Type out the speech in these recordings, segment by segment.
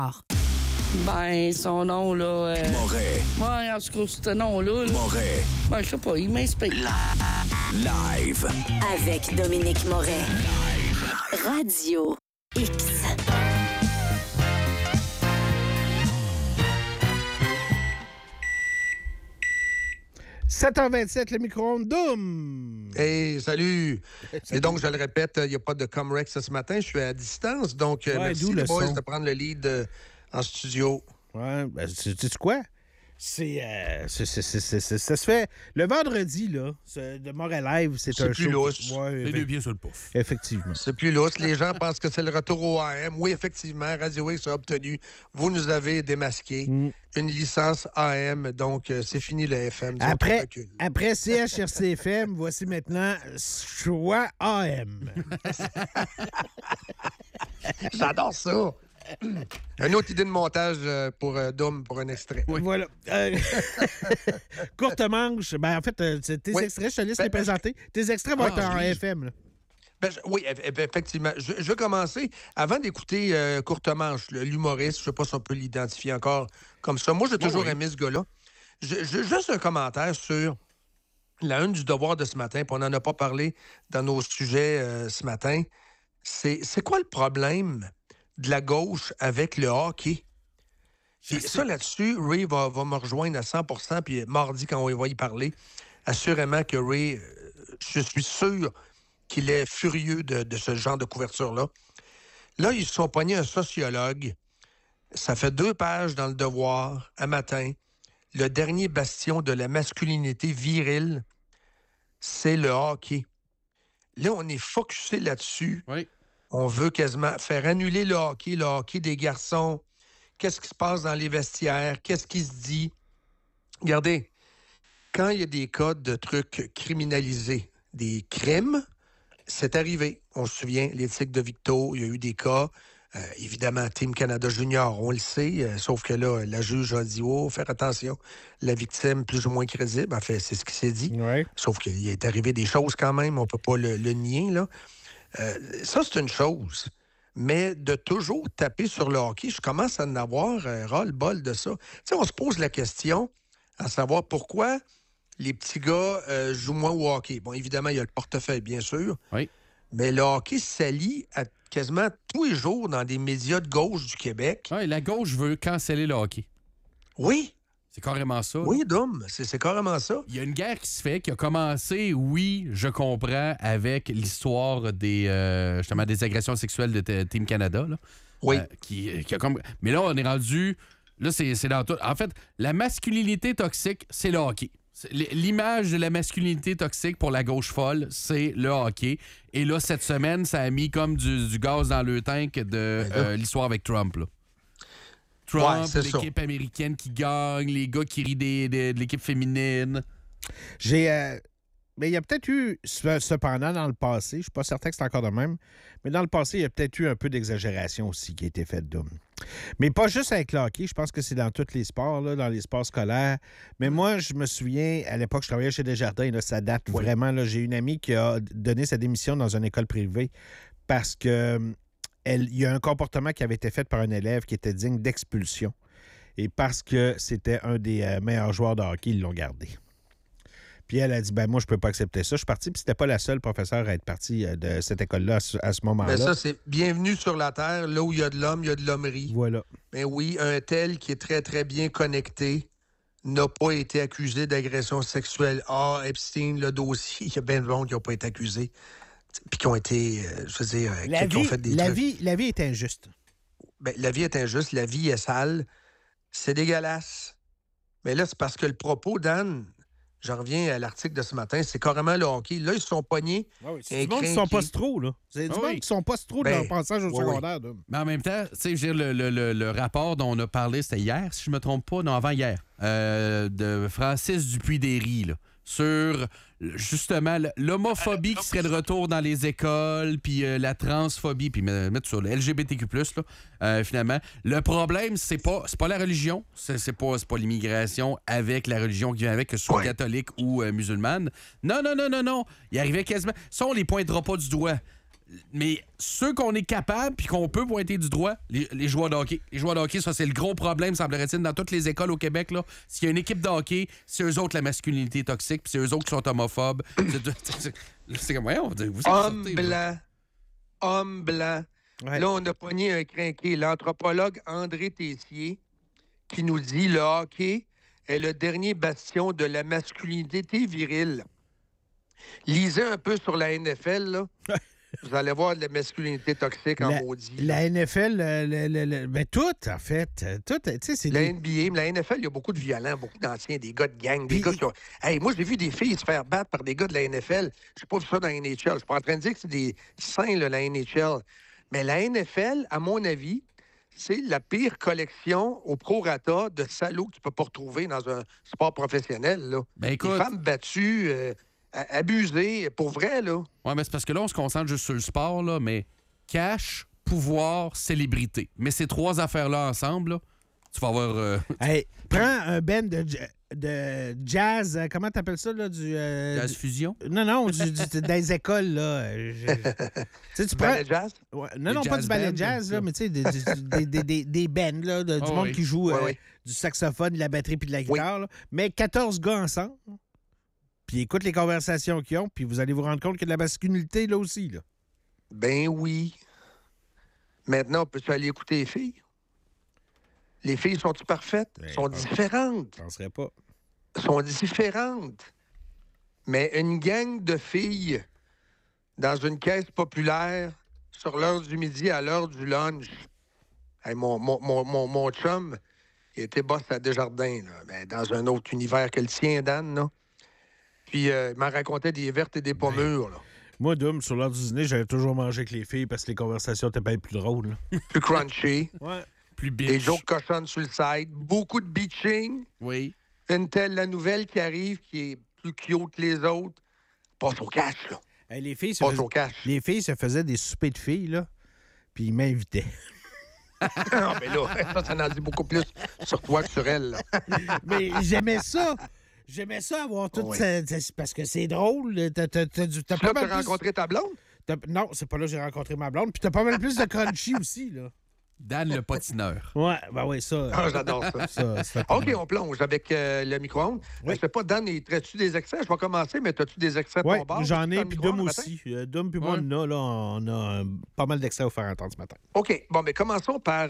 Ben, son nom, là... Moret. Ouais, en tout cas, ce nom-là... Là, Moret. ben, je sais pas, il m'inspire. Live. Avec Dominique Moret. Radio X. 7h27, le micro-ondes Doom! Hey, salut! Et donc, je le répète, il n'y a pas de Comrex ce matin. Je suis à distance, donc merci les boys de prendre le lead en studio. Ouais, ben, sais-tu quoi? Ça se fait... Le vendredi, là, de Moret Live, c'est un plus show... lousse. Ouais, Les deux pieds sur le pouf. Effectivement. C'est plus lousse. Les gens pensent que c'est le retour au AM. Oui, effectivement, Radio X a obtenu. Vous nous avez démasqué une licence AM, donc c'est fini le FM. Après CHRC-FM, voici maintenant Choix AM. J'adore ça! Une autre idée de montage pour Dom, pour un extrait. Oui. Voilà. Courte manche. Ben, en fait, tes extraits, je te laisse les présenter. Tes extraits vont être en FM. Là. Oui, effectivement. Je vais commencer. Avant d'écouter Courte manche, l'humoriste, je ne sais pas si on peut l'identifier encore comme ça. Moi, j'ai toujours aimé ce gars-là. Juste un commentaire sur la une du Devoir de ce matin, puis on n'en a pas parlé dans nos sujets ce matin. C'est quoi le problème de la gauche avec le hockey? Et ça, là-dessus, Ray va me rejoindre à 100%, puis mardi, quand on va y parler, assurément que Ray, je suis sûr qu'il est furieux de ce genre de couverture-là. Là, ils se sont pognés un sociologue. Ça fait 2 pages dans le Devoir, à matin. Le dernier bastion de la masculinité virile, c'est le hockey. Là, on est focusé là-dessus. Oui. On veut quasiment faire annuler le hockey des garçons. Qu'est-ce qui se passe dans les vestiaires? Qu'est-ce qui se dit? Regardez, quand il y a des cas de trucs criminalisés, des crimes, c'est arrivé. On se souvient, l'éthique de Victo, il y a eu des cas. Évidemment, Team Canada Junior, on le sait, sauf que là, la juge a dit, faire attention, la victime plus ou moins crédible. En fait, c'est ce qui s'est dit. Ouais. Sauf qu'il est arrivé des choses quand même, on peut pas le nier, là. Ça, c'est une chose. Mais de toujours taper sur le hockey, je commence à en avoir ras-le-bol de ça. Tu sais, on se pose la question à savoir pourquoi les petits gars jouent moins au hockey. Bon, évidemment, il y a le portefeuille, bien sûr. Oui. Mais le hockey s'allie à quasiment tous les jours dans des médias de gauche du Québec. Oui, la gauche veut canceller le hockey. Oui. C'est carrément ça. Oui, Dom, c'est carrément ça. Il y a une guerre qui se fait, qui a commencé, oui, je comprends, avec l'histoire des justement des agressions sexuelles de Team Canada. Là, oui. Mais là, on est rendu... Là, c'est dans tout... En fait, la masculinité toxique, c'est le hockey. L'image de la masculinité toxique pour la gauche folle, c'est le hockey. Et là, cette semaine, ça a mis comme du gaz dans le tank de l'histoire avec Trump, là. Trump, l'équipe américaine qui gagne, les gars qui rient de l'équipe féminine. Mais il y a peut-être eu, cependant, dans le passé, je suis pas certain que c'est encore de même, mais dans le passé, il y a peut-être eu un peu d'exagération aussi qui a été faite d'homme. Mais pas juste avec le hockey, je pense que c'est dans tous les sports, là, dans les sports scolaires. Mais moi, je me souviens, à l'époque, je travaillais chez Desjardins, là, ça date vraiment. Là, j'ai une amie qui a donné sa démission dans une école privée parce que il y a un comportement qui avait été fait par un élève qui était digne d'expulsion. Et parce que c'était un des meilleurs joueurs de hockey, ils l'ont gardé. Puis elle a dit, moi, je peux pas accepter ça. Je suis parti, puis c'était pas la seule professeure à être partie de cette école-là à ce moment-là. Mais ça, c'est bienvenue sur la Terre. Là où il y a de l'homme, il y a de l'hommerie. Voilà. Mais oui, un tel qui est très, très bien connecté n'a pas été accusé d'agression sexuelle. Epstein, le dossier, il y a bien de monde qui n'ont pas été accusés. Puis qui ont été, qui ont fait des trucs. La vie est injuste. Ben, la vie est injuste, la vie est sale. C'est dégueulasse. Mais là, c'est parce que le propos, Dan, j'en reviens à l'article de ce matin, c'est carrément le hockey. Là, ils se sont pognés. C'est du monde qui sont pas trop, là. C'est du monde qui sont pas trop de leur passage au secondaire. Oui. Mais en même temps, tu sais, je veux dire, le rapport dont on a parlé, c'était hier, si je me trompe pas, non, avant-hier, de Francis Dupuis-Déry, là, sur justement l'homophobie qui serait de retour dans les écoles, puis la transphobie, puis mettre sur le LGBTQ+, là, finalement. Le problème, c'est pas la religion, c'est pas l'immigration avec la religion qui vient avec, que ce soit catholique ou musulmane. Non. Il arrivait quasiment... Ça, on les pointera pas du doigt. Mais ceux qu'on est capable puis qu'on peut pointer du doigt, les joueurs de hockey. Les joueurs de hockey, ça, c'est le gros problème, semblerait-il, dans toutes les écoles au Québec. Là. S'il y a une équipe de hockey, c'est eux autres la masculinité toxique, puis c'est eux autres qui sont homophobes. C'est comme, voyons, vous Homme blanc. Ouais. Là, on a pogné un crinqué. L'anthropologue André Tessier qui nous dit le hockey est le dernier bastion de la masculinité virile. Lisez un peu sur la NFL, là. Vous allez voir de la masculinité toxique en maudit. La NFL, ben tout, en fait. Tout, tu sais, c'est la NBA, mais la NFL, il y a beaucoup de violents, beaucoup d'anciens, des gars de gang, des gars qui ont... Hey, moi, j'ai vu des filles se faire battre par des gars de la NFL. Je n'ai pas vu ça dans la NHL. Je suis pas en train de dire que c'est des saints, là, la NHL. Mais la NFL, à mon avis, c'est la pire collection au prorata de salauds que tu peux pas retrouver dans un sport professionnel, là. Ben, écoute... Des femmes battues... abusé, pour vrai, là. Oui, mais c'est parce que là, on se concentre juste sur le sport, là, mais cash, pouvoir, célébrité. Mais ces trois affaires-là ensemble, là, tu vas avoir... Hey, prends un band de jazz, comment t'appelles ça, là, du... Jazz fusion? Non, des écoles, là. Tu prends... Ballet jazz? Ouais, non, pas du ballet jazz, là, mais tu sais, des bands, là, du monde qui joue du saxophone, de la batterie puis de la guitare, là. Mais 14 gars ensemble... Puis écoute les conversations qu'ils ont, puis vous allez vous rendre compte qu'il y a de la masculinité là aussi. Là. Ben oui. Maintenant, on peut-tu aller écouter les filles? Les filles sont-tu parfaites? Ben, sont différentes. Je penserais pas. Sont différentes. Mais une gang de filles dans une caisse populaire sur l'heure du midi à l'heure du lunch. Hey, mon chum, il était boss à Desjardins, là, ben, dans un autre univers que le tien, Dan, là. Puis il m'en racontait des vertes et des pommures, là. Moi, Dom, sur l'heure du dîner, j'avais toujours mangé avec les filles parce que les conversations étaient bien plus drôles. Là. Plus crunchy. Ouais. Plus bitch. Des jokes cochonnes sur le side. Beaucoup de bitching. Oui. Une telle, la nouvelle qui arrive, qui est plus cute que les autres. Passe au cash, là. Hey, les filles les filles se faisaient des soupers de filles, là, puis ils m'invitaient. Non, mais là, ça en dit beaucoup plus sur toi que sur elle, là. Mais j'aimais ça. J'aimais ça avoir tout ça, parce que c'est drôle. T'as pas mal rencontré ta blonde? Non, c'est pas là que j'ai rencontré ma blonde. Puis t'as pas mal plus de crunchy aussi, là. Dan le patineur. Ouais, ben oui, ça. Ah, j'adore ça. OK, on plonge avec le micro-ondes. Oui. Je sais pas, Dan, traites-tu des extraits? Je vais commencer, mais as-tu des extraits de ton bar? Oui, j'en ai, puis Dom aussi. Dom puis moi, on a pas mal d'extraits à vous faire entendre ce matin. OK, bon, mais commençons par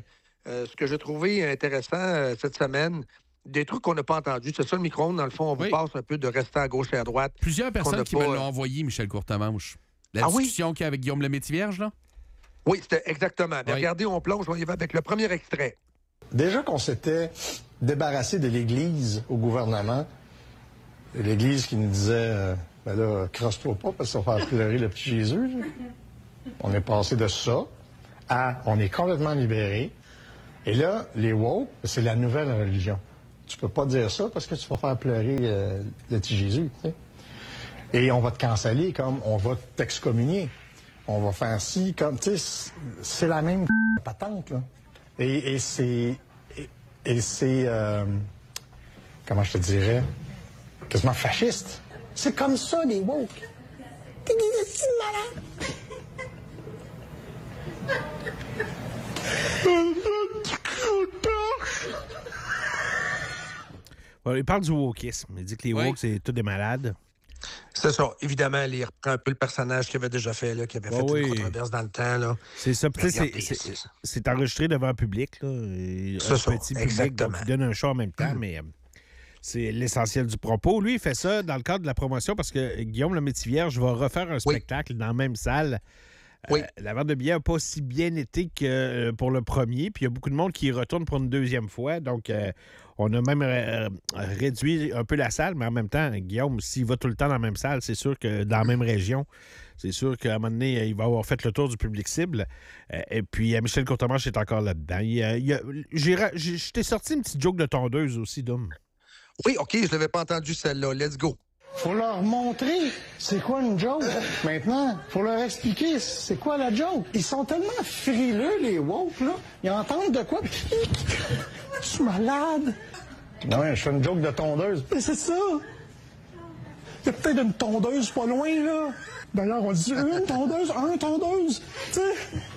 ce que j'ai trouvé intéressant cette semaine. Des trucs qu'on n'a pas entendus. C'est ça, le micro-ondes, dans le fond, on vous passe un peu de rester à gauche et à droite. Plusieurs personnes qui me l'ont envoyé, Michel Courtemanche. La discussion qu'il y a avec Guillaume Lemaitre-Vierge, là? Oui, c'était exactement. Mais regardez, on plonge, on y va avec le premier extrait. Déjà qu'on s'était débarrassé de l'Église au gouvernement, l'Église qui nous disait ben là, crosse-toi pas parce que ça va faire pleurer le petit Jésus. Là. On est passé de ça à on est complètement libéré. Et là, les woke, c'est la nouvelle religion. Tu peux pas dire ça parce que tu vas faire pleurer le petit Jésus. T'sais. Et on va te canceller comme on va t'excommunier. On va faire ci comme, tu sais, c'est la même patente, là. Et c'est comment je te dirais, quasiment fasciste. C'est comme ça, les woke. T'es des petits malades. Bon, il parle du wokisme. Il dit que les woke, c'est tous des malades. C'est ça. Évidemment, il reprend un peu le personnage qu'il avait déjà fait, là, qui avait fait une controverse dans le temps. Là. C'est ça. C'est enregistré devant un public. Là, c'est ça, petit public donc, qui donne un show en même temps, mais c'est l'essentiel du propos. Lui, il fait ça dans le cadre de la promotion parce que Guillaume Lemaitre-Vierge va refaire un spectacle dans la même salle. La vente de billets n'a pas si bien été que pour le premier, puis il y a beaucoup de monde qui y retourne pour une deuxième fois. Donc, on a même réduit un peu la salle, mais en même temps, Guillaume, s'il va tout le temps dans la même salle, c'est sûr que dans la même région, c'est sûr qu'à un moment donné, il va avoir fait le tour du public cible. Et puis, Michel Courtemanche est encore là-dedans. Je t'ai sorti une petite joke de tondeuse aussi, Dom. Oui, OK, je ne l'avais pas entendu celle-là. Let's go. Faut leur montrer c'est quoi une joke. Maintenant, faut leur expliquer c'est quoi la joke. Ils sont tellement frileux, les woke, là. Ils entendent de quoi. Je suis malade. Non, je fais une joke de tondeuse. Mais c'est ça. Il y a peut-être une tondeuse pas loin, là. D'ailleurs, on dit une tondeuse, un tondeuse. Tu sais.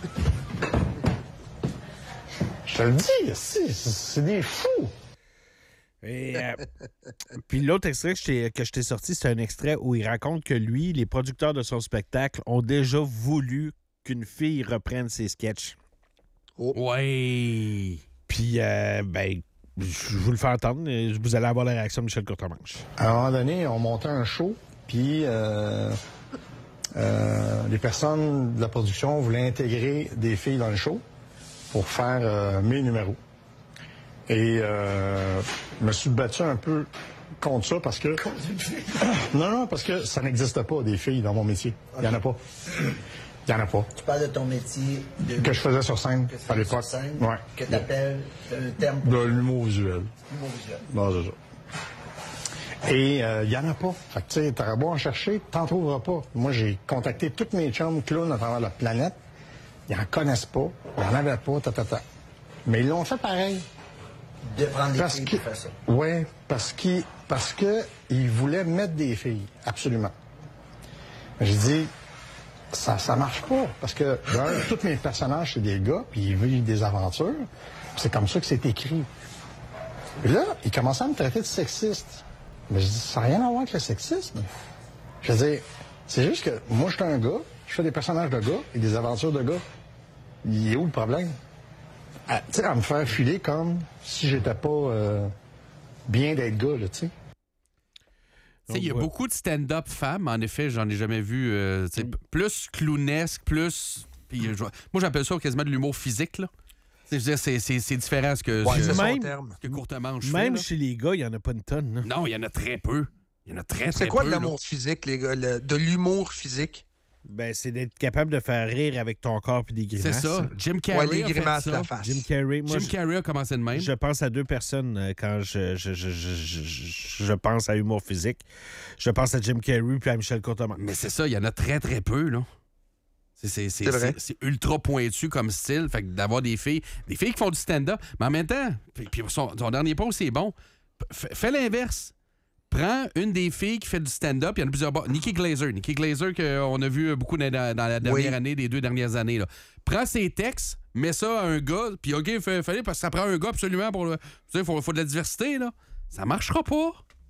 Je te le dis, c'est des fous. Et, puis l'autre extrait que je t'ai sorti, c'est un extrait où il raconte que lui, les producteurs de son spectacle, ont déjà voulu qu'une fille reprenne ses sketchs. Oh. Ouais. Puis, je vous le fais entendre. Vous allez avoir la réaction de Michel Courtemanche. À un moment donné, on montait un show, puis les personnes de la production voulaient intégrer des filles dans le show pour faire mes numéros. Et je me suis battu un peu contre ça parce que... Non, parce que ça n'existe pas, des filles dans mon métier. Il n'y en a pas. Il n'y en a pas. Tu parles de ton métier... Que je faisais sur scène à l'époque. Ouais. Que tu appelles le terme... De l'humour visuel. L'humour visuel. Non, c'est ça. Et il n'y en a pas. Fait que tu sais, t'auras beau en chercher, t'en trouveras pas. Moi, j'ai contacté tous mes chums clowns à travers la planète. Ils n'en connaissent pas. Ils n'en avaient pas, Mais ils l'ont fait pareil. De prendre des filles pour faire ça. Oui, parce qu'ils voulaient mettre des filles, absolument. J'ai dit, ça marche pas, parce que tous mes personnages, c'est des gars, puis ils vivent des aventures. C'est comme ça que c'est écrit. Puis là, ils commençaient à me traiter de sexiste. Mais je dis, ça n'a rien à voir avec le sexisme. Je veux dire, c'est juste que moi, je suis un gars, je fais des personnages de gars et des aventures de gars. Il est où le problème? Tu sais, à me faire filer comme si j'étais pas bien d'être gars, là, tu sais. Il y a beaucoup de stand-up femmes, en effet, j'en ai jamais vu. Plus clownesque, plus. Puis, moi, j'appelle ça quasiment de l'humour physique, là. Je veux dire, c'est différent ce que, c'est son même, terme. ce que Courtemanche Même fait, chez les gars, il n'y en a pas une tonne. Là. Non, il y en a très peu. Il y en a très peu. C'est quoi de l'amour physique, les gars? De l'humour physique? Ben, c'est d'être capable de faire rire avec ton corps puis des grimaces. C'est ça. Jim Carrey les a fait grimaces ça. la face. Jim Carrey, moi, Jim Carrey a commencé de même. je pense à deux personnes quand je pense à humour physique. Je pense à Jim Carrey puis à Michel Courtemanche. Mais c'est ça, il y en a très, très peu, là. C'est ultra pointu comme style. Fait que d'avoir des filles qui font du stand-up, mais en même temps, puis son dernier post, c'est bon. Fais l'inverse. Prends une des filles qui fait du stand-up, il y en a plusieurs. Nikki Glaser, qu'on a vu beaucoup dans la dernière année, les 2 dernières années. Là. Prends ses textes, mets ça à un gars, puis OK, fallait parce que ça prend un gars absolument pour le. Tu sais, il faut de la diversité, là. Ça marchera pas.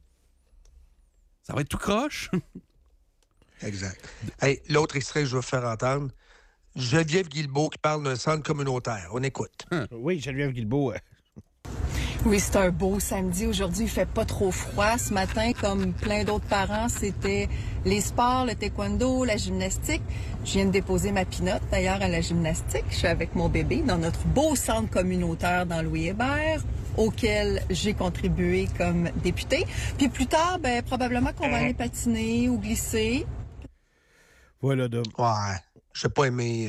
Ça va être tout croche. Exact. Hey, l'autre extrait que je veux faire entendre, Geneviève Guilbeault qui parle d'un centre communautaire. On écoute. Oui, Geneviève Guilbeault. Oui, c'est un beau samedi. Aujourd'hui, il fait pas trop froid. Ce matin, comme plein d'autres parents, c'était les sports, le taekwondo, la gymnastique. Je viens de déposer ma pinotte, d'ailleurs, à la gymnastique. Je suis avec mon bébé dans notre beau centre communautaire dans Louis-Hébert, auquel j'ai contribué comme députée. Puis plus tard, probablement qu'on va aller patiner ou glisser. Voilà, Dom. Ouais, j'ai pas aimé...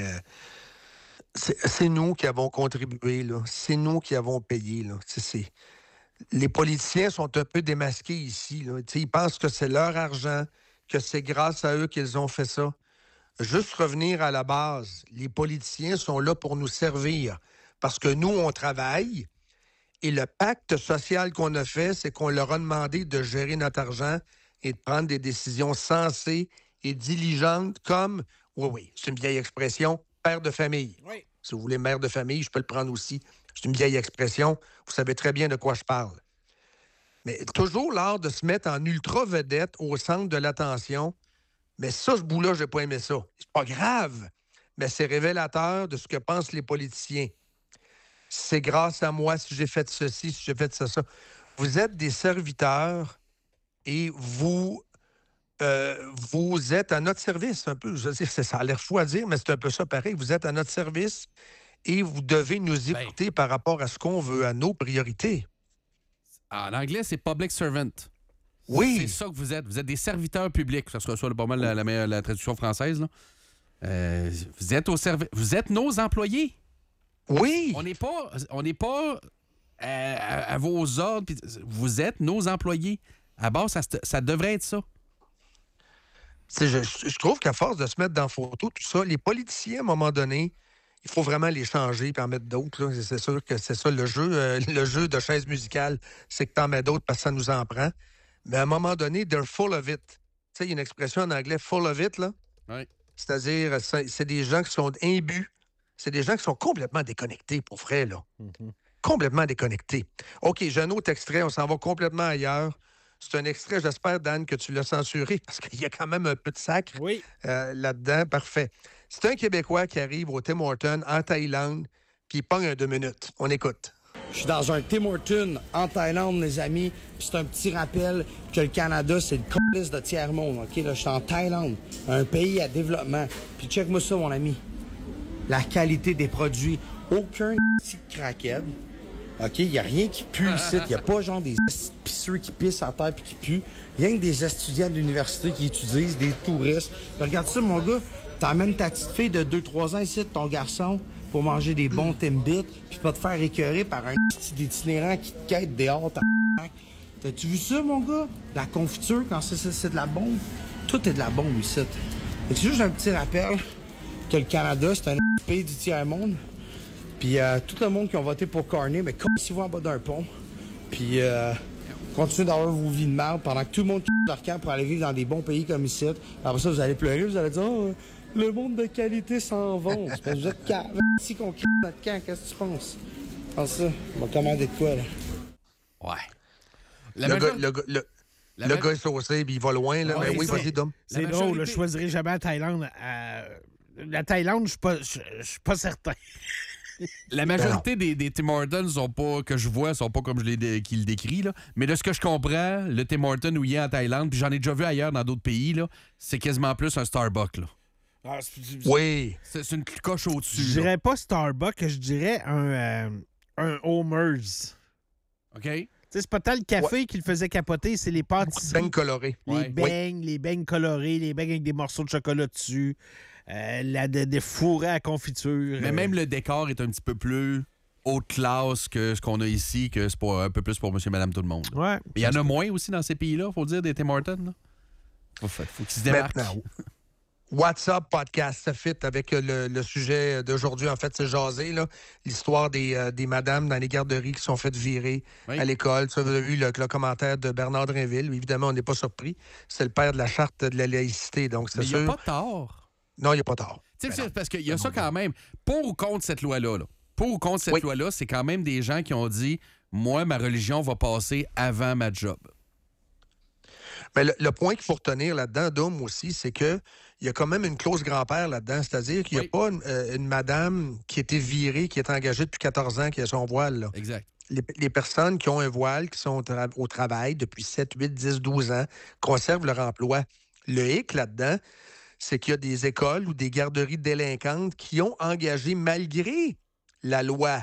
C'est nous qui avons contribué, là. C'est nous qui avons payé, là. Les politiciens sont un peu démasqués ici, là. Ils pensent que c'est leur argent, que c'est grâce à eux qu'ils ont fait ça. Juste revenir à la base. Les politiciens sont là pour nous servir parce que nous, on travaille et le pacte social qu'on a fait, c'est qu'on leur a demandé de gérer notre argent et de prendre des décisions sensées et diligentes comme, oui, c'est une vieille expression, père de famille. Oui. Si vous voulez mère de famille, je peux le prendre aussi. C'est une vieille expression. Vous savez très bien de quoi je parle. Mais toujours l'art de se mettre en ultra-vedette au centre de l'attention. Mais ça, ce bout-là, j'ai pas aimé ça. C'est pas grave, mais c'est révélateur de ce que pensent les politiciens. C'est grâce à moi si j'ai fait ceci, si j'ai fait ça. Vous êtes des serviteurs et vous êtes à notre service un peu. Je veux dire, ça a l'air fou à dire, mais c'est un peu ça pareil. Vous êtes à notre service et vous devez nous écouter par rapport à ce qu'on veut, à nos priorités. En anglais, c'est public servant. Oui. C'est ça que vous êtes. Vous êtes des serviteurs publics. Ça sera pas mal la traduction française. Là. Vous êtes au service. Vous êtes nos employés. Oui. On n'est pas à vos ordres. Vous êtes nos employés. À base, ça devrait être ça. Je trouve qu'à force de se mettre dans la photo, tout ça, les politiciens, à un moment donné, il faut vraiment les changer et en mettre d'autres. Là. C'est sûr que c'est ça le jeu de chaise musicale, c'est que t'en mets d'autres parce que ça nous en prend. Mais à un moment donné, they're full of it. sais, il y a une expression en anglais, full of it, là. Ouais. C'est-à-dire, c'est des gens qui sont imbus. C'est des gens qui sont complètement déconnectés, pour vrai, là. Complètement déconnectés. OK, j'ai un autre extrait. On s'en va complètement ailleurs. C'est un extrait, j'espère, Dan, que tu l'as censuré, parce qu'il y a quand même un peu de sacre là-dedans. Parfait. C'est un Québécois qui arrive au Tim Hortons en Thaïlande, puis il pogne un 2 minutes. On écoute. Je suis dans un Tim Hortons en Thaïlande, les amis. Puis c'est un petit rappel que le Canada, c'est le calice de tiers-monde. OK? Là, je suis en Thaïlande, un pays à développement. Puis check-moi ça, mon ami. La qualité des produits. Aucun petit crackhead. OK? Il n'y a rien qui pue ici. Il n'y a pas genre des pisseux qui pissent à terre puis qui puent. Rien que des étudiants de l'université qui étudient, des touristes. Puis regarde ça, mon gars. T'emmènes ta petite fille de 2-3 ans ici, ton garçon, pour manger des bons Timbits, puis pas te faire écœurer par un petit itinérant qui te quête dehors. T'as-tu vu ça, mon gars? La confiture, quand c'est de la bombe. Tout est de la bombe ici. C'est juste un petit rappel que le Canada, c'est un pays du tiers-monde. Puis tout le monde qui a voté pour Carney, mais comme si vous en bas d'un pont. Puis continuez d'avoir vos vies de merde pendant que tout le monde quitte leur camp pour aller vivre dans des bons pays comme ici. Après ça, vous allez pleurer, vous allez dire oh, le monde de qualité s'en va. C'est parce que vous êtes si qu'on quitte notre camp, qu'est-ce que tu penses? Pense ça. On va commander de quoi, là? Ouais. Le gars est saucé, puis il va loin, là. Ouais, mais oui, c'est vas-y, Dom. C'est drôle, je choisirais jamais la Thaïlande. La Thaïlande, je suis pas certain. La majorité des Tim Hortons que je vois sont pas comme qu'il le décrit, là. Mais de ce que je comprends, le Tim Hortons où il est en Thaïlande, puis j'en ai déjà vu ailleurs dans d'autres pays, là, c'est quasiment plus un Starbucks, là. Oui. C'est une coche au-dessus. Je dirais pas Starbucks, je dirais un Homer's. OK? Tu sais, c'est pas tant le café qui le faisait capoter, c'est les pâtisseries. Beignes colorés. Les beignes colorés, les beignes avec des morceaux de chocolat dessus, des fourrés à confiture. Mais même le décor est un petit peu plus haute classe que ce qu'on a ici, que c'est un peu plus pour monsieur, madame, tout le monde. Ouais. Il y en a moins aussi dans ces pays-là, faut dire, des Tim Hortons. Là. Faut qu'ils se démarquent. Maintenant, WhatsApp podcast, ça fit avec le sujet d'aujourd'hui. En fait, c'est jasé, là. L'histoire des madames dans les garderies qui sont faites virer à l'école. Ça, vous avez vu le commentaire de Bernard Drinville. Évidemment, on n'est pas surpris. C'est le père de la charte de la laïcité. Donc, c'est sûr. Il n'y a pas tort. Non, il n'y a pas tort. Parce qu'il y a ça quand même. Pour ou contre cette loi-là, pour ou contre cette loi-là, c'est quand même des gens qui ont dit moi, ma religion va passer avant ma job. Mais le point qu'il faut retenir là-dedans, Dom, aussi, c'est qu'il y a quand même une clause grand-père là-dedans. C'est-à-dire qu'il n'y a pas une madame qui a été virée, qui est engagée depuis 14 ans, qui a son voile. Là. Exact. Les personnes qui ont un voile, qui sont au travail depuis 7, 8, 10, 12 ans, conservent leur emploi. Le hic là-dedans, c'est qu'il y a des écoles ou des garderies délinquantes qui ont engagé, malgré la loi,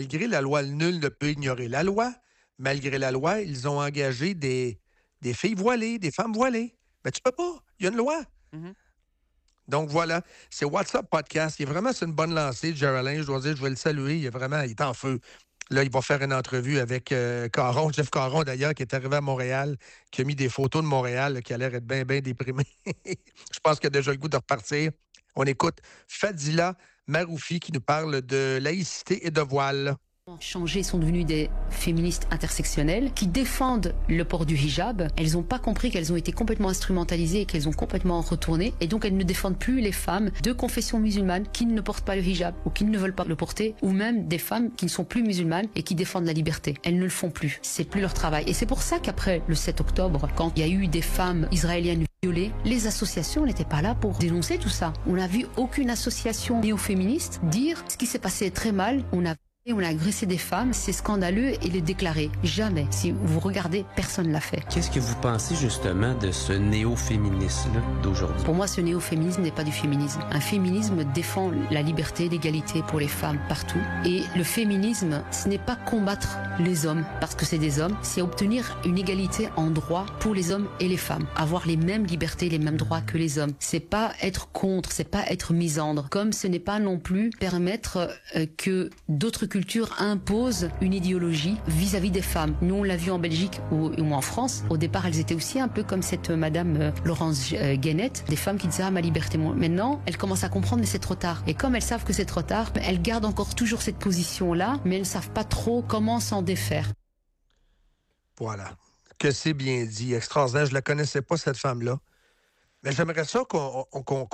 nul ne peut ignorer la loi, malgré la loi, ils ont engagé des filles voilées, des femmes voilées. Mais tu peux pas. Il y a une loi. Mm-hmm. Donc voilà, c'est WhatsApp Podcast. C'est une bonne lancée de Géraldin. Je dois dire, je vais le saluer. Il est en feu. Là, il va faire une entrevue avec Caron, Jeff Caron d'ailleurs, qui est arrivé à Montréal, qui a mis des photos de Montréal, là, qui a l'air d'être bien, bien déprimé. Je pense qu'il a déjà le goût de repartir. On écoute Fadila Maroufi qui nous parle de laïcité et de voile. Changées sont devenues des féministes intersectionnelles qui défendent le port du hijab. Elles n'ont pas compris qu'elles ont été complètement instrumentalisées et qu'elles ont complètement retourné. Et donc elles ne défendent plus les femmes de confession musulmane qui ne portent pas le hijab ou qui ne veulent pas le porter, ou même des femmes qui ne sont plus musulmanes et qui défendent la liberté. Elles ne le font plus. C'est plus leur travail. Et c'est pour ça qu'après le 7 octobre, quand il y a eu des femmes israéliennes violées, les associations n'étaient pas là pour dénoncer tout ça. On n'a vu aucune association néo-féministe dire ce qui s'est passé très mal. On a agressé des femmes, c'est scandaleux et les déclarer. Jamais. Si vous regardez, personne ne l'a fait. Qu'est-ce que vous pensez justement de ce néo-féminisme d'aujourd'hui? Pour moi, ce néo-féminisme n'est pas du féminisme. Un féminisme défend la liberté, l'égalité pour les femmes partout. Et le féminisme, ce n'est pas combattre les hommes parce que c'est des hommes, c'est obtenir une égalité en droit pour les hommes et les femmes. Avoir les mêmes libertés, les mêmes droits que les hommes. C'est pas être contre, c'est pas être misandre. Comme ce n'est pas non plus permettre que d'autres culture impose une idéologie vis-à-vis des femmes. Nous, on l'a vu en Belgique ou en France. Au départ, elles étaient aussi un peu comme cette madame Laurence Guénette, des femmes qui disaient « Ah, ma liberté ». Maintenant, elles commencent à comprendre, mais c'est trop tard. Et comme elles savent que c'est trop tard, elles gardent encore toujours cette position-là, mais elles ne savent pas trop comment s'en défaire. Voilà. Que c'est bien dit. Extraordinaire. Je ne la connaissais pas, cette femme-là. Mais j'aimerais ça qu'on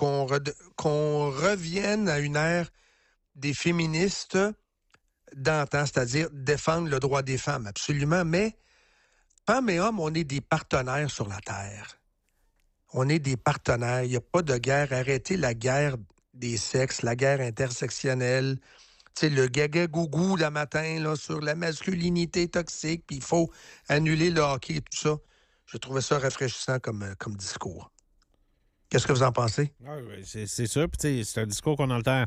revienne à une ère des féministes d'antan, c'est-à-dire défendre le droit des femmes, absolument. Mais femmes et hommes, on est des partenaires sur la Terre. On est des partenaires. Il n'y a pas de guerre. Arrêtez la guerre des sexes, la guerre intersectionnelle. Tu sais, le gaga-gougou le matin là, sur la masculinité toxique, puis il faut annuler le hockey et tout ça. Je trouvais ça rafraîchissant comme discours. Qu'est-ce que vous en pensez? Ah, c'est sûr. Puis, c'est un discours qu'on entend,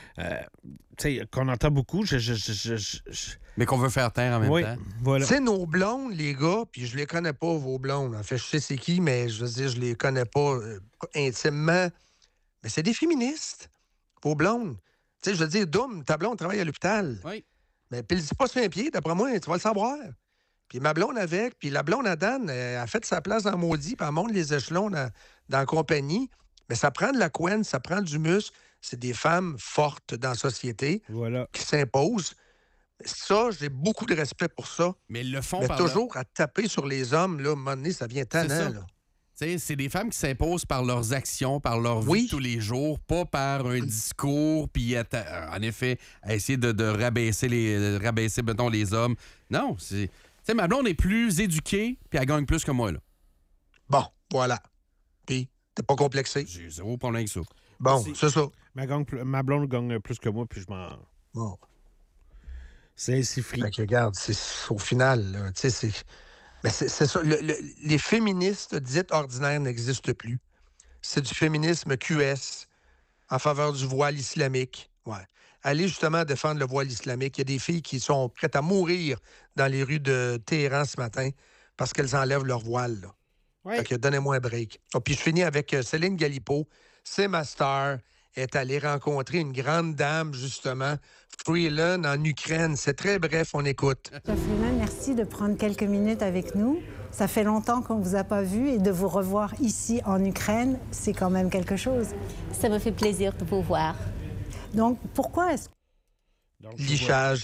qu'on entend beaucoup. Mais qu'on veut faire taire en même temps. Voilà. Tu sais, nos blondes, les gars, puis je les connais pas, vos blondes. En fait, je sais c'est qui, mais je veux dire, je les connais pas intimement. Mais c'est des féministes, vos blondes. Tu sais, je veux dire, Doom, ta blonde travaille à l'hôpital. Oui. Mais pile-y pas sur un pied, d'après moi, tu vas le savoir. Puis ma blonde avec, puis la blonde à Dan, elle a fait sa place dans Maudit, puis elle monte les échelons dans la compagnie. Mais ça prend de la couenne, ça prend du muscle. C'est des femmes fortes dans la société qui s'imposent. Ça, j'ai beaucoup de respect pour ça. Mais ils le font mais par toujours à taper sur les hommes, là, à un moment donné, ça vient tannant. Là. C'est des femmes qui s'imposent par leurs actions, par leur vie de tous les jours, pas par un discours, puis en effet, à essayer de rabaisser mettons, les hommes. Non, c'est... Tu sais, ma blonde est plus éduquée, puis elle gagne plus que moi, là. Bon, voilà. Puis, t'es pas complexé. J'ai zéro problème avec ça. Bon, c'est ça. Ma blonde gagne plus que moi, puis je m'en... Bon. C'est ainsi free. Fait que, regarde, au final, là, tu sais, c'est... Mais c'est ça. Les féministes dites ordinaires n'existent plus. C'est du féminisme QS en faveur du voile islamique. Ouais. Allez justement défendre le voile islamique. Il y a des filles qui sont prêtes à mourir dans les rues de Téhéran ce matin parce qu'elles enlèvent leur voile. Là. Ouais. Fait que donnez-moi un break. Oh, puis je finis avec Céline Galipo. C'est ma star. Elle est allée rencontrer une grande dame, justement, Freeland, en Ukraine. C'est très bref, on écoute. Freeland, merci de prendre quelques minutes avec nous. Ça fait longtemps qu'on ne vous a pas vu et de vous revoir ici en Ukraine, c'est quand même quelque chose. Ça me fait plaisir de vous voir. Donc, pourquoi est-ce... Lichage.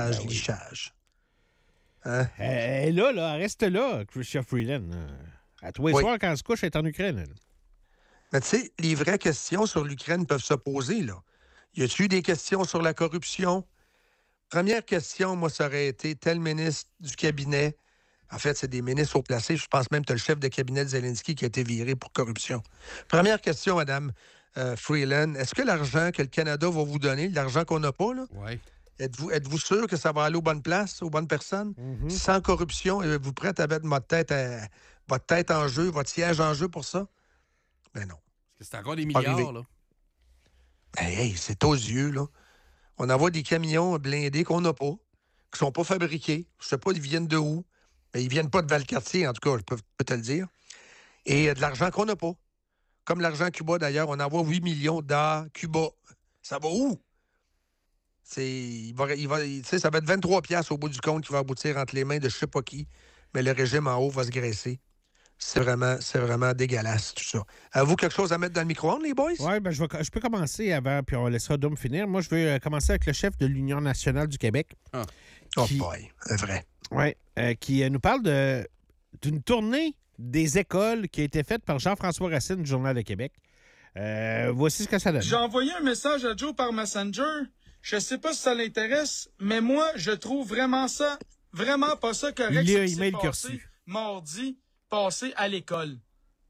Hein? Elle est là, elle reste là, Chrystia Freeland. À tous les soirs, quand elle se couche, elle est en Ukraine. Elle. Mais tu sais, les vraies questions sur l'Ukraine peuvent se poser, là. Y a-t-il eu des questions sur la corruption? Première question, moi, ça aurait été tel ministre du cabinet. En fait, c'est des ministres haut placés. Je pense même que tu as le chef de cabinet de Zelensky qui a été viré pour corruption. Première question, Madame Freeland. Est-ce que l'argent que le Canada va vous donner, l'argent qu'on n'a pas, là, êtes-vous sûr que ça va aller aux bonnes places, aux bonnes personnes? Mm-hmm. Sans corruption, êtes-vous prête à mettre votre tête en jeu, votre siège en jeu pour ça? Ben non. Parce que c'est encore des milliards, là. Hey, c'est aux yeux, là. On envoie des camions blindés qu'on n'a pas, qui sont pas fabriqués. Je sais pas, ils viennent de où. Mais ils viennent pas de Valcartier, en tout cas, je peux te le dire. Et de l'argent qu'on n'a pas. Comme l'argent Cuba, d'ailleurs, on envoie 8 millions à Cuba. Ça va où? Ça va être 23 piastres au bout du compte qui va aboutir entre les mains de je sais pas qui. Mais le régime en haut va se graisser. C'est vraiment dégueulasse, tout ça. Avez-vous quelque chose à mettre dans le micro-ondes, les boys? Oui, ben je peux commencer avant, puis on laissera Dom finir. Moi, je veux commencer avec le chef de l'Union nationale du Québec. Ah. Oh boy, c'est vrai. Oui, qui nous parle d'une tournée des écoles qui a été faite par Jean-François Racine du Journal de Québec. Voici ce que ça donne. J'ai envoyé un message à Joe par Messenger. Je sais pas si ça l'intéresse, mais moi, je trouve vraiment pas ça correct. Il y a un ce qui email s'est qu'il a passé reçu. Mardi passé à l'école.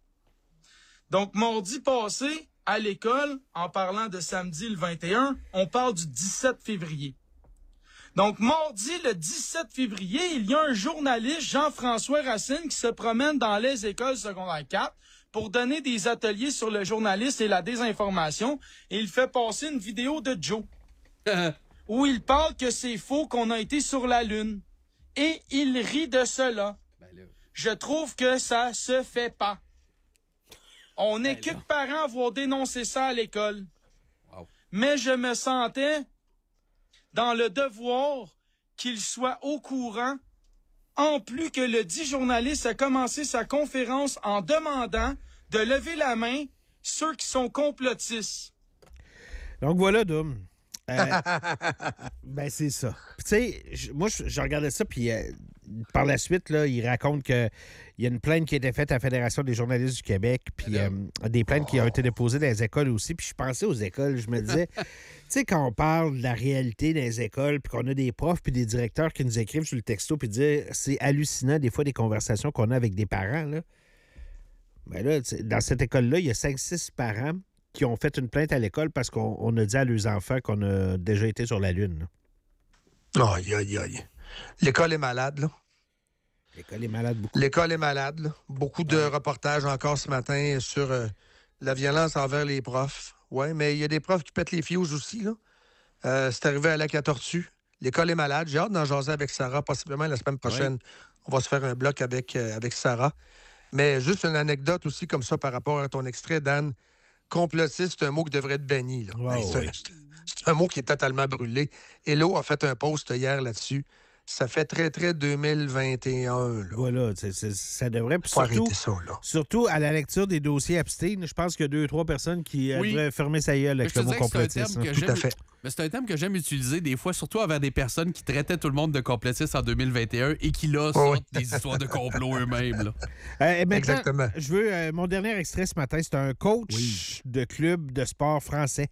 Donc, mardi passé à l'école, en parlant de samedi le 21, on parle du 17 février. Donc, mardi, le 17 février, il y a un journaliste, Jean-François Racine, qui se promène dans les écoles secondaires 4 pour donner des ateliers sur le journalisme et la désinformation. Et il fait passer une vidéo de Joe où il parle que c'est faux qu'on a été sur la Lune. Et il rit de cela. Je trouve que ça se fait pas. On n'est que parents à avoir dénoncé ça à l'école. Wow. Mais je me sentais dans le devoir qu'il soit au courant, en plus que le dit journaliste a commencé sa conférence en demandant de lever la main ceux qui sont complotistes. Donc voilà, Dom. Ben, c'est ça. Tu sais, moi, je regardais ça, puis par la suite, là, il raconte qu'il y a une plainte qui a été faite à la Fédération des journalistes du Québec, puis des plaintes qui ont été déposées dans les écoles aussi. Puis je pensais aux écoles, je me disais, tu sais, quand on parle de la réalité dans les écoles, puis qu'on a des profs puis des directeurs qui nous écrivent sur le texto, puis dire, c'est hallucinant des fois des conversations qu'on a avec des parents, là. Ben là, dans cette école-là, il y a 5-6 parents qui ont fait une plainte à l'école parce qu'on a dit à leurs enfants qu'on a déjà été sur la Lune, là. Aïe, aïe, aïe. L'école est malade, là. L'école est malade beaucoup. L'école est malade, là. Beaucoup de reportages encore ce matin sur la violence envers les profs. Oui, mais il y a des profs qui pètent les fuses aussi, là. C'est arrivé à Lac-à-Tortue. L'école est malade. J'ai hâte d'en jaser avec Sarah, possiblement la semaine prochaine. Ouais. On va se faire un bloc avec Sarah. Mais juste une anecdote aussi comme ça par rapport à ton extrait, Dan. Complotiste, c'est un mot qui devrait être banni, là. Wow, c'est un mot qui est totalement brûlé. Hello a fait un post hier là-dessus. Ça fait très, très 2021. Là. Voilà, ça devrait. Puis faut arrêter ça, là. Surtout à la lecture des dossiers Epstein, je pense qu'il y a 2-3 personnes qui devraient fermer sa gueule avec le mot complotiste. Tout à fait. Mais c'est un terme que j'aime utiliser des fois, surtout envers des personnes qui traitaient tout le monde de complotistes en 2021 et qui, là, sortent des histoires de complot eux-mêmes. Exactement. Je veux... mon dernier extrait ce matin, c'est un coach de club de sport français.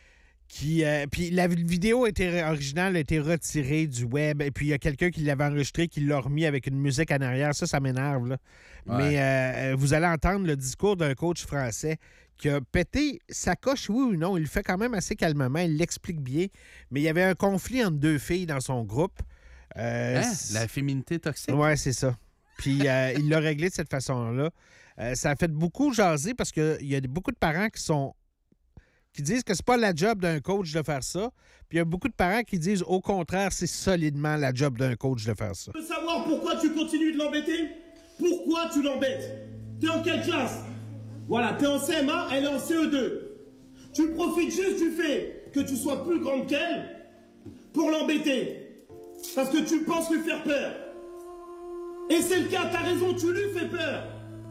Puis la vidéo originale a été retirée du web. Et puis il y a quelqu'un qui l'avait enregistré, qui l'a remis avec une musique en arrière. Ça m'énerve, là. Ouais. Mais vous allez entendre le discours d'un coach français qui a pété sa coche, oui ou non. Il le fait quand même assez calmement. Il l'explique bien. Mais il y avait un conflit entre 2 filles dans son groupe. La féminité toxique? Oui, c'est ça. Puis il l'a réglé de cette façon-là. Ça a fait beaucoup jaser parce qu'il y a beaucoup de parents qui disent que c'est pas la job d'un coach de faire ça. Puis il y a beaucoup de parents qui disent au contraire, c'est solidement la job d'un coach de faire ça. Je veux savoir pourquoi tu continues de l'embêter? Pourquoi tu l'embêtes? T'es en quelle classe? Voilà, t'es en CM1, elle est en CE2. Tu profites juste du fait que tu sois plus grande qu'elle pour l'embêter. Parce que tu penses lui faire peur. Et c'est le cas, t'as raison, tu lui fais peur.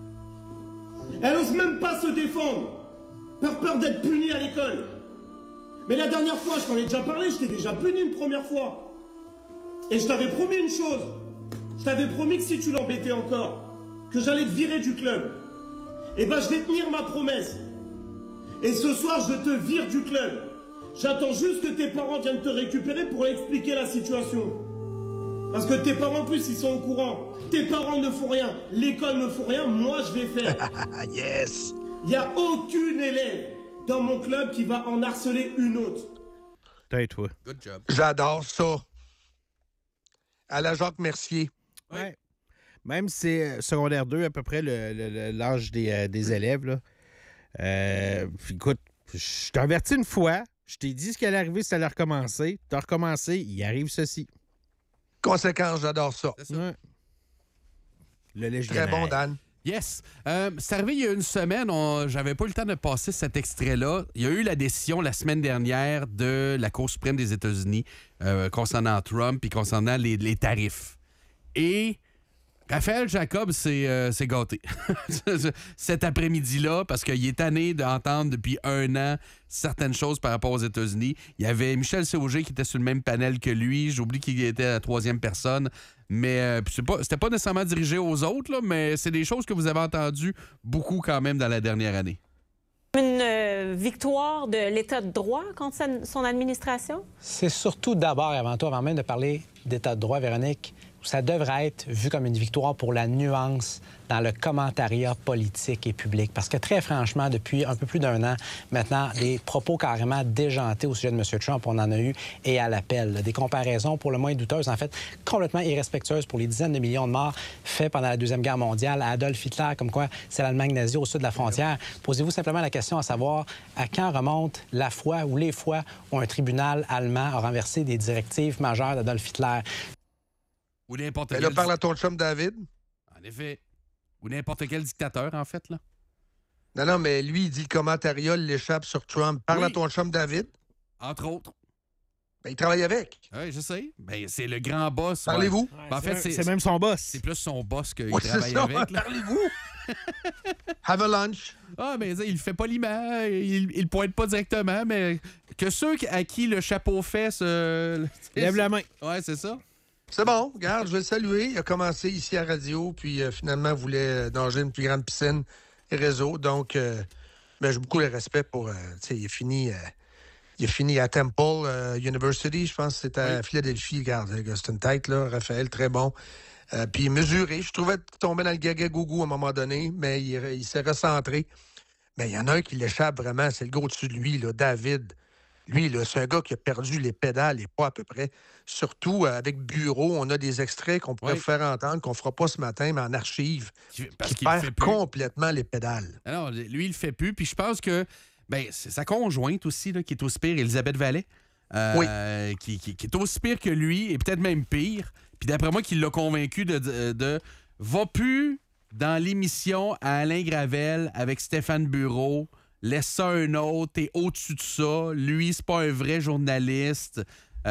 Elle ose même pas se défendre. Par peur d'être puni à l'école. Mais la dernière fois, je t'en ai déjà parlé, je t'ai déjà puni une première fois. Et je t'avais promis une chose. Je t'avais promis que si tu l'embêtais encore, que j'allais te virer du club. Et ben je vais tenir ma promesse. Et ce soir, je te vire du club. J'attends juste que tes parents viennent te récupérer pour expliquer la situation. Parce que tes parents, en plus, ils sont au courant. Tes parents ne font rien, l'école ne fait rien, moi je vais faire. Yes! Il n'y a aucune élève dans mon club qui va en harceler une autre. Toi. Good job. J'adore ça. À la Jacques Mercier. Ouais. Même si c'est secondaire 2, à peu près l'âge des élèves. Là. Écoute, je t'ai averti une fois. Je t'ai dit ce qui allait arriver si ça allait recommencer. Tu as recommencé, il arrive ceci. Conséquence, j'adore ça. C'est ça. Ouais. Le Très légionnaire. bon, Dan. Yes. C'est arrivé il y a une semaine. J'avais pas eu le temps de passer cet extrait-là. Il y a eu la décision la semaine dernière de la Cour suprême des États-Unis concernant Trump et concernant les tarifs. Et Raphaël Jacob s'est gâté cet après-midi-là parce qu'il est tanné d'entendre depuis 1 an certaines choses par rapport aux États-Unis. Il y avait Michel Sauger qui était sur le même panel que lui. J'oublie qu'il était la 3e personne. Mais c'était pas nécessairement dirigé aux autres, là, mais c'est des choses que vous avez entendues beaucoup quand même dans la dernière année. Une victoire de l'État de droit contre son administration? C'est surtout d'abord, avant tout, avant même de parler d'État de droit, Véronique, ça devrait être vu comme une victoire pour la nuance dans le commentariat politique et public. Parce que très franchement, depuis un peu plus d'1 an, maintenant, des propos carrément déjantés au sujet de M. Trump, on en a eu et à l'appel. Des comparaisons pour le moins douteuses, en fait, complètement irrespectueuses pour les dizaines de millions de morts faits pendant la Deuxième Guerre mondiale à Adolf Hitler, comme quoi c'est l'Allemagne nazie au sud de la frontière. Posez-vous simplement la question à savoir à quand remonte la fois ou les fois où un tribunal allemand a renversé des directives majeures d'Adolf Hitler. Ou n'importe quel... parle à ton chum David. En effet. Ou n'importe quel dictateur, en fait, là. Non, mais lui, il dit le commentariat l'échappe sur Trump. Parle à ton chum David. Entre autres. Ben, il travaille avec. Oui, je sais. Ben, c'est le grand boss. Parlez-vous. Ouais. Ben, en fait, c'est même son boss. C'est plus son boss qu'il travaille avec. Parlez-vous. Have a lunch. Ah, mais il fait poliment. Il pointe pas directement, mais que ceux à qui le chapeau fait lève la main. Ouais, c'est ça. C'est bon, regarde, je vais le saluer. Il a commencé ici à radio, puis finalement voulait nager une plus grande piscine et réseau. Donc, j'ai beaucoup de respect pour... il a fini à Temple University, je pense que c'était à Philadelphie. Regarde, c'est une tête, là, Raphaël, très bon. Puis mesuré, je trouvais qu'il tombait dans le gaga-gougou à un moment donné, mais il s'est recentré. Mais il y en a un qui l'échappe vraiment, c'est le gars au-dessus de lui, là, David. Lui, là, c'est un gars qui a perdu les pédales et pas à peu près. Surtout avec Bureau, on a des extraits qu'on pourrait faire entendre, qu'on fera pas ce matin, mais en archive, qui perd complètement les pédales. Alors, lui, il le fait plus. Puis je pense que c'est sa conjointe aussi, là, qui est aussi pire, Elisabeth Vallée, qui est aussi pire que lui, et peut-être même pire. Puis d'après moi, qui l'a convaincu de va plus dans l'émission à Alain Gravel avec Stéphane Bureau. Laisse ça un autre, t'es au-dessus de ça. Lui, c'est pas un vrai journaliste.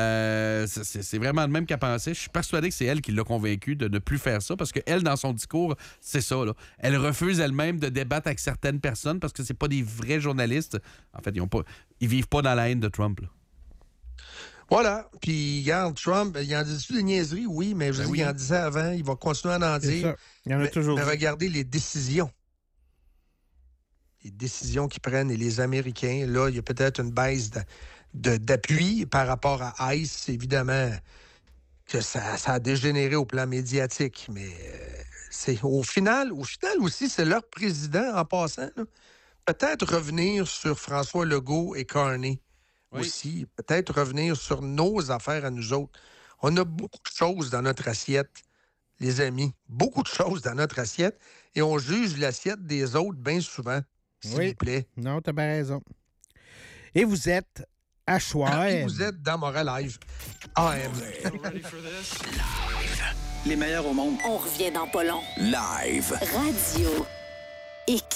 C'est vraiment le même qu'à penser. Je suis persuadé que c'est elle qui l'a convaincu de ne plus faire ça parce qu'elle, dans son discours, c'est ça. Là. Elle refuse elle-même de débattre avec certaines personnes parce que c'est pas des vrais journalistes. En fait, ils vivent pas dans la haine de Trump. Là. Voilà. Puis, regarde, Trump, il en dit-tu des niaiseries? Oui, mais il en disait avant. Il va continuer à en dire. Il y en a toujours. Mais regardez les décisions. Les décisions qu'ils prennent et les Américains. Là, il y a peut-être une baisse d'appui par rapport à ICE. Évidemment que ça a dégénéré au plan médiatique. Mais c'est au final aussi, c'est leur président en passant. Là. Peut-être revenir sur François Legault et Carney. Aussi, peut-être revenir sur nos affaires à nous autres. On a beaucoup de choses dans notre assiette, les amis. Beaucoup de choses dans notre assiette. Et on juge l'assiette des autres bien souvent, s'il vous plaît. Non, t'as bien raison. Et vous êtes à Choix. Et vous êtes dans Montréal Live. AM. Les meilleurs au monde. On revient dans pas long. Live. Radio X.